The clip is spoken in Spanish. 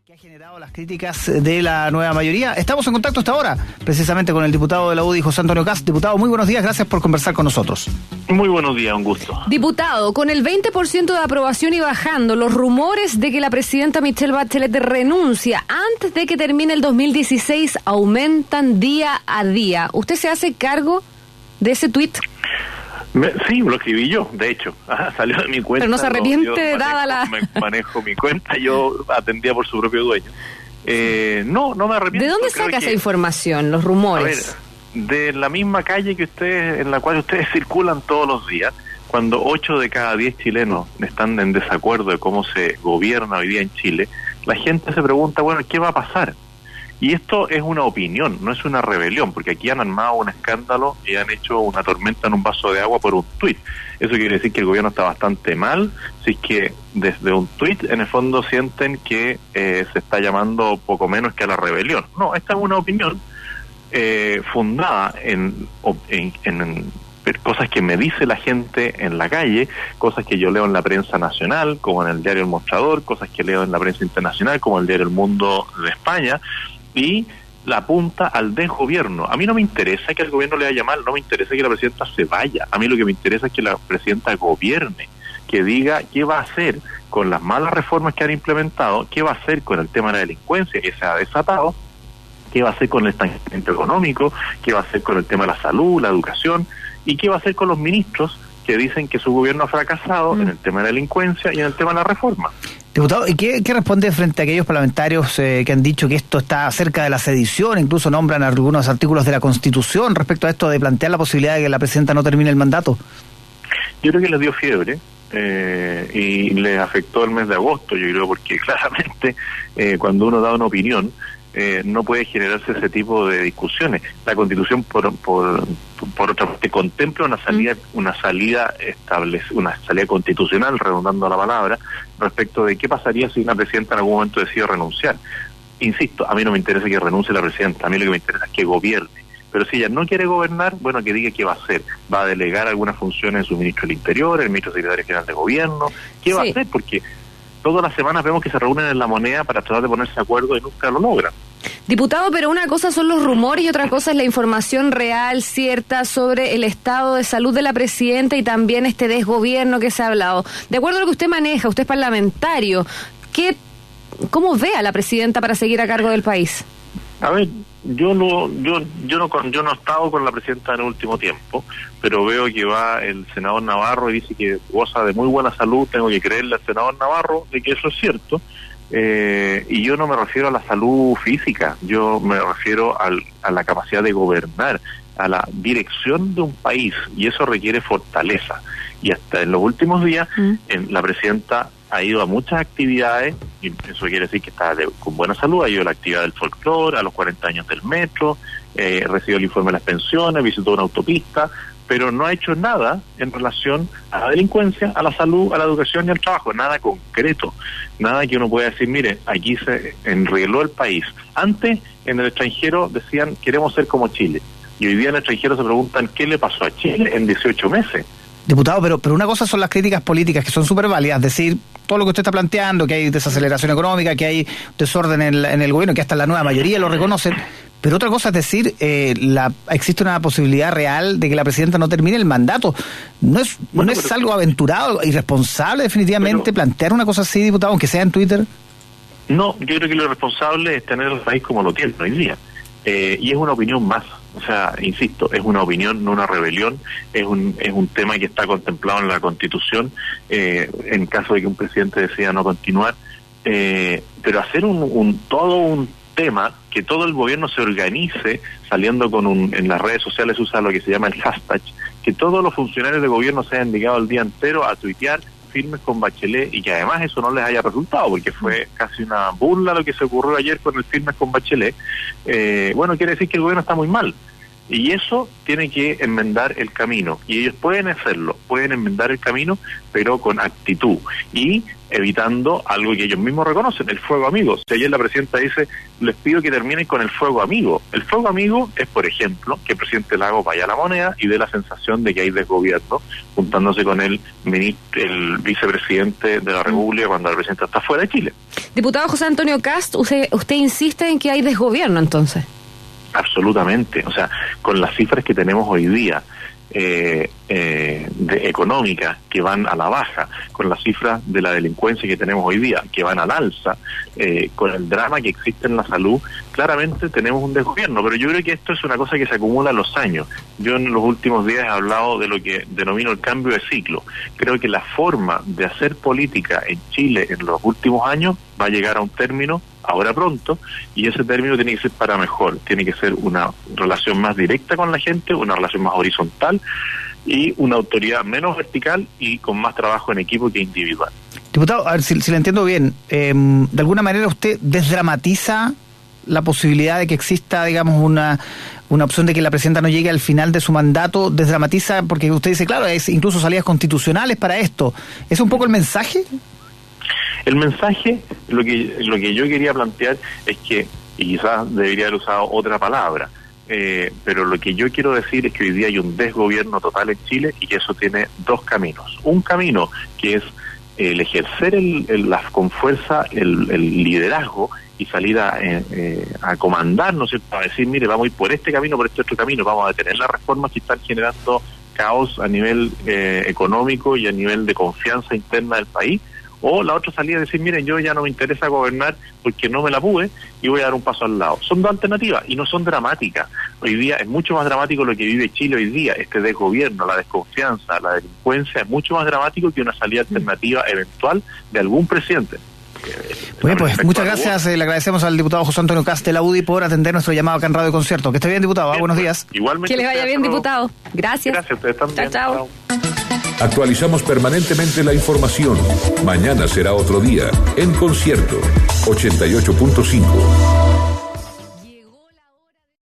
Que ha generado las críticas de la nueva mayoría. Estamos en contacto hasta ahora, precisamente con el diputado de la UDI, José Antonio Kast. Diputado, muy buenos días, gracias por conversar con nosotros. Muy buenos días, un gusto. Diputado, con el 20% de aprobación y bajando, los rumores de que la presidenta Michelle Bachelet renuncia antes de que termine el 2016 aumentan día a día. ¿Usted se hace cargo de ese tuit? Sí, lo escribí yo, de hecho. Salió de mi cuenta. Pero no se arrepiente, dada la... Manejo mi cuenta, yo atendía por su propio dueño. No me arrepiento. ¿De dónde saca esa información, los rumores? A ver, de la misma calle que ustedes, en la cual ustedes circulan todos los días, cuando 8 de cada 10 chilenos están en desacuerdo de cómo se gobierna hoy día en Chile, la gente se pregunta, bueno, ¿qué va a pasar? Y esto es una opinión, no es una rebelión, porque aquí han armado un escándalo y han hecho una tormenta en un vaso de agua por un tuit. Eso quiere decir que el gobierno está bastante mal, si es que desde un tuit en el fondo sienten que se está llamando poco menos que a la rebelión. No, esta es una opinión fundada en cosas que me dice la gente en la calle, cosas que yo leo en la prensa nacional, como en el diario El Mostrador, cosas que leo en la prensa internacional, como el diario El Mundo de España, y la apunta al desgobierno. A mí no me interesa que el gobierno le vaya mal, no me interesa que la presidenta se vaya. A mí lo que me interesa es que la presidenta gobierne, que diga qué va a hacer con las malas reformas que han implementado, qué va a hacer con el tema de la delincuencia que se ha desatado, qué va a hacer con el estancamiento económico, qué va a hacer con el tema de la salud, la educación, y qué va a hacer con los ministros que dicen que su gobierno ha fracasado en el tema de la delincuencia y en el tema de la reforma. Diputado, ¿y qué responde frente a aquellos parlamentarios que han dicho que esto está cerca de la sedición, incluso nombran algunos artículos de la Constitución respecto a esto de plantear la posibilidad de que la presidenta no termine el mandato? Yo creo que les dio fiebre y les afectó el mes de agosto, yo creo, porque claramente cuando uno da una opinión no puede generarse ese tipo de discusiones. La Constitución por otra parte contempla una salida constitucional, redundando la palabra, respecto de qué pasaría si una presidenta en algún momento decide renunciar. Insisto, a mí no me interesa que renuncie la presidenta, a mí lo que me interesa es que gobierne. Pero si ella no quiere gobernar, bueno, que diga qué va a hacer. ¿Va a delegar algunas funciones en su ministro del Interior, el ministro secretario general de Gobierno? ¿Qué va a hacer? Porque todas las semanas vemos que se reúnen en La Moneda para tratar de ponerse de acuerdo y nunca lo logran. Diputado, pero una cosa son los rumores y otra cosa es la información real, cierta, sobre el estado de salud de la presidenta y también este desgobierno que se ha hablado. De acuerdo a lo que usted maneja, usted es parlamentario, ¿cómo ve a la presidenta para seguir a cargo del país? A ver, yo no he estado con la presidenta en el último tiempo, pero veo que va el senador Navarro y dice que goza de muy buena salud. Tengo que creerle al senador Navarro de que eso es cierto. Y yo no me refiero a la salud física, yo me refiero a la capacidad de gobernar, a la dirección de un país, y eso requiere fortaleza. Y hasta en los últimos días la presidenta ha ido a muchas actividades, y eso quiere decir que está con buena salud. Ha ido a la actividad del folclore, a los 40 años del metro, recibió el informe de las pensiones, visitó una autopista, pero no ha hecho nada en relación a la delincuencia, a la salud, a la educación y al trabajo, nada concreto, nada que uno pueda decir, mire, aquí se enrieló el país. Antes, en el extranjero decían, queremos ser como Chile, y hoy día en el extranjero se preguntan, ¿qué le pasó a Chile en 18 meses? Diputado, pero una cosa son las críticas políticas, que son súper válidas, es decir, todo lo que usted está planteando, que hay desaceleración económica, que hay desorden en el gobierno, que hasta la nueva mayoría lo reconocen. Pero otra cosa es decir, existe una posibilidad real de que la presidenta no termine el mandato. ¿No es algo aventurado, irresponsable definitivamente plantear una cosa así, diputado, aunque sea en Twitter? No, yo creo que lo irresponsable es tener el país como lo tiene hoy día. Y es una opinión más. O sea, insisto, es una opinión, no una rebelión. Es un tema que está contemplado en la Constitución en caso de que un presidente decida no continuar. Pero hacer todo un tema, que todo el gobierno se organice saliendo en las redes sociales usa lo que se llama el hashtag, que todos los funcionarios de gobierno se hayan dedicado el día entero a tuitear firmes con Bachelet, y que además eso no les haya resultado, porque fue casi una burla lo que se ocurrió ayer con el firmes con Bachelet. Bueno, quiere decir que el gobierno está muy mal, y eso tiene que enmendar el camino, y ellos pueden hacerlo, pueden enmendar el camino, pero con actitud, y evitando algo que ellos mismos reconocen, el fuego amigo. Si ayer la presidenta dice, les pido que terminen con el fuego amigo. El fuego amigo es, por ejemplo, que el presidente Lagos vaya a La Moneda y dé la sensación de que hay desgobierno, juntándose con el vicepresidente de la República cuando el presidente está fuera de Chile. Diputado José Antonio Kast, usted insiste en que hay desgobierno, entonces. Absolutamente. O sea, con las cifras que tenemos hoy día, económicas que van a la baja, con las cifras de la delincuencia que tenemos hoy día que van al alza, con el drama que existe en la salud, claramente tenemos un desgobierno. Pero yo creo que esto es una cosa que se acumula a los años. Yo en los últimos días he hablado de lo que denomino el cambio de ciclo. Creo que la forma de hacer política en Chile en los últimos años va a llegar a un término ahora pronto, y ese término tiene que ser para mejor, tiene que ser una relación más directa con la gente, una relación más horizontal y una autoridad menos vertical y con más trabajo en equipo que individual. Diputado, a ver si le entiendo bien, de alguna manera usted desdramatiza la posibilidad de que exista, digamos, una opción de que la presidenta no llegue al final de su mandato, desdramatiza porque usted dice, claro, es incluso salidas constitucionales para esto. ¿Es un poco el mensaje? El mensaje, lo que yo quería plantear es que, y quizás debería haber usado otra palabra, pero lo que yo quiero decir es que hoy día hay un desgobierno total en Chile y que eso tiene dos caminos. Un camino que es el ejercer con fuerza el liderazgo y salir a comandar, ¿no es cierto?, a decir, mire, vamos a ir por este camino, por este otro camino, vamos a detener las reformas que están generando caos a nivel económico y a nivel de confianza interna del país. O la otra salida es decir, miren, yo ya no me interesa gobernar porque no me la pude y voy a dar un paso al lado. Son dos alternativas y no son dramáticas. Hoy día es mucho más dramático lo que vive Chile hoy día. Este desgobierno, la desconfianza, la delincuencia es mucho más dramático que una salida alternativa eventual de algún presidente. Muy bien, pues muchas gracias. Le agradecemos al diputado José Antonio Kast de la UDI por atender nuestro llamado acá en Radio Concierto. Que esté bien, diputado. Buenos días. Igualmente. Que le vaya bien, diputado. Gracias. Gracias, ustedes también. Chao. Actualizamos permanentemente la información. Mañana será otro día. En Concierto 88.5.